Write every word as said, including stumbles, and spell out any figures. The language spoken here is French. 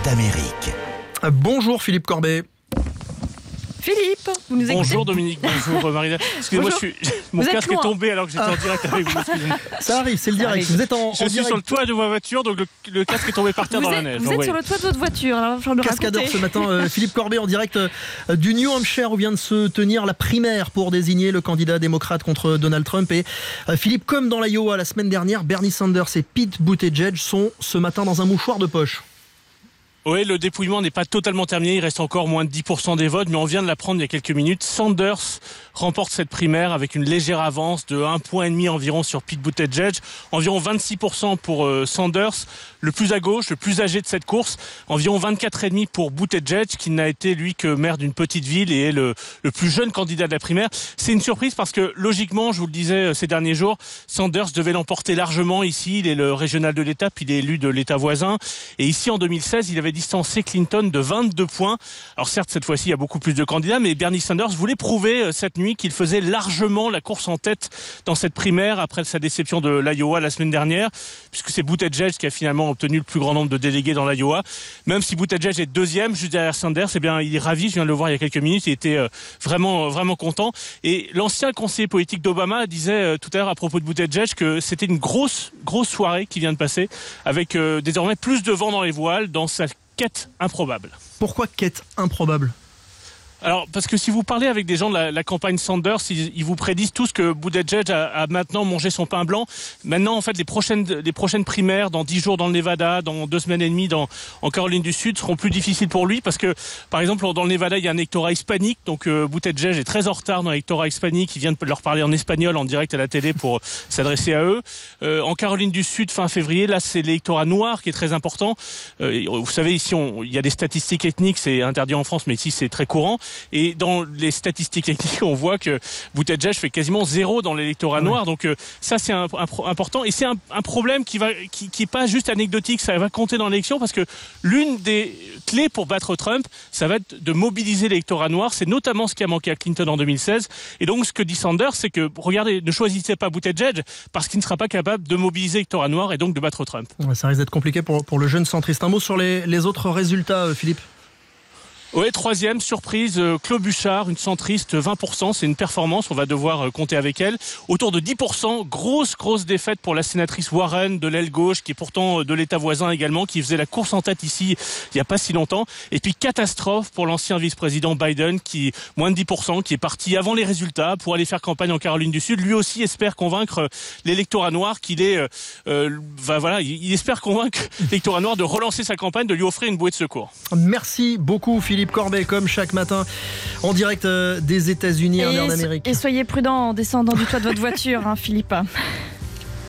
d'Amérique. Bonjour Philippe Corbet. Philippe, vous nous écoutez ? Bonjour Dominique, bonjour Marie-Laure. Excusez-moi, je suis... mon Vous êtes casque est loin. tombé alors que j'étais Ah. en direct avec vous. Excusez-moi. Ça arrive, c'est le direct. Vous êtes en, Je en suis direct. sur le toit de ma voiture, donc le, le casque est tombé par terre Vous dans la êtes, neige. vous Donc, êtes oui. sur le toit de votre voiture, alors il va falloir me Cascadeur raconter. ce matin, euh, Philippe Corbet en direct euh, du New Hampshire où vient de se tenir la primaire pour désigner le candidat démocrate contre Donald Trump. Et euh, Philippe, comme dans l'Iowa la semaine dernière, Bernie Sanders et Pete Buttigieg sont ce matin dans un mouchoir de poche. Oui, le dépouillement n'est pas totalement terminé. Il reste encore moins de dix pour cent des votes, mais on vient de l'apprendre il y a quelques minutes. Sanders remporte cette primaire avec une légère avance de un virgule cinq points environ sur Pete Buttigieg. Environ vingt-six pour cent pour euh, Sanders, le plus à gauche, le plus âgé de cette course. Environ vingt-quatre virgule cinq pour Buttigieg, qui n'a été, lui, que maire d'une petite ville et est le, le plus jeune candidat de la primaire. C'est une surprise parce que, logiquement, je vous le disais ces derniers jours, Sanders devait l'emporter largement ici. Il est le régional de l'État, puis il est élu de l'État voisin. Et ici, en deux mille seize, il avait distancé Clinton de vingt-deux points. Alors certes, cette fois-ci, il y a beaucoup plus de candidats, mais Bernie Sanders voulait prouver cette nuit qu'il faisait largement la course en tête dans cette primaire après sa déception de l'Iowa la semaine dernière, puisque c'est Buttigieg qui a finalement obtenu le plus grand nombre de délégués dans l'Iowa. Même si Buttigieg est deuxième, juste derrière Sanders, eh bien, il est ravi, je viens de le voir il y a quelques minutes, il était vraiment, vraiment content. Et l'ancien conseiller politique d'Obama disait tout à l'heure à propos de Buttigieg que c'était une grosse, grosse soirée qui vient de passer, avec euh, désormais plus de vent dans les voiles dans sa quête improbable. Pourquoi quête improbable ? Alors, parce que si vous parlez avec des gens de la, la campagne Sanders, ils, ils vous prédisent tous que Buttigieg a, a maintenant mangé son pain blanc. Maintenant, en fait, les prochaines, les prochaines primaires, dans dix jours dans le Nevada, dans deux semaines et demie dans, en Caroline du Sud, seront plus difficiles pour lui parce que, par exemple, dans le Nevada, il y a un électorat hispanique. Donc, euh, Buttigieg est très en retard dans l'électorat hispanique. Il vient de leur parler en espagnol en direct à la télé pour s'adresser à eux. Euh, en Caroline du Sud, fin février, là, c'est l'électorat noir qui est très important. Euh, vous savez, ici, on, il y a des statistiques ethniques. C'est interdit en France, mais ici, c'est très courant. Et dans les statistiques techniques, on voit que Buttigieg fait quasiment zéro dans l'électorat oui. noir. Donc euh, ça, c'est un, un, important. Et c'est un, un problème qui va, qui, qui est pas juste anecdotique. Ça va compter dans l'élection parce que l'une des clés pour battre Trump, ça va être de mobiliser l'électorat noir. C'est notamment ce qui a manqué à Clinton en deux mille seize. Et donc, ce que dit Sanders, c'est que, regardez, ne choisissez pas Buttigieg parce qu'il ne sera pas capable de mobiliser l'électorat noir et donc de battre Trump. Ouais, ça risque d'être compliqué pour, pour le jeune centriste. Un mot sur les, les autres résultats, Philippe ? Oui, troisième surprise, euh, Claude Bouchard, une centriste, vingt pour cent, c'est une performance, on va devoir euh, compter avec elle. Autour de dix pour cent, grosse, grosse défaite pour la sénatrice Warren de l'aile gauche, qui est pourtant euh, de l'État voisin également, qui faisait la course en tête ici il n'y a pas si longtemps. Et puis catastrophe pour l'ancien vice-président Biden, qui moins de dix pour cent, qui est parti avant les résultats pour aller faire campagne en Caroline du Sud. Lui aussi espère convaincre l'électorat noir qu'il est, euh, euh, va, voilà, il, il espère convaincre l'électorat noir de relancer sa campagne, de lui offrir une bouée de secours. Merci beaucoup Philippe Corbet, comme chaque matin, en direct des États-Unis, en heure d'Amérique. Et soyez prudent en descendant du toit de votre voiture, hein, Philippe.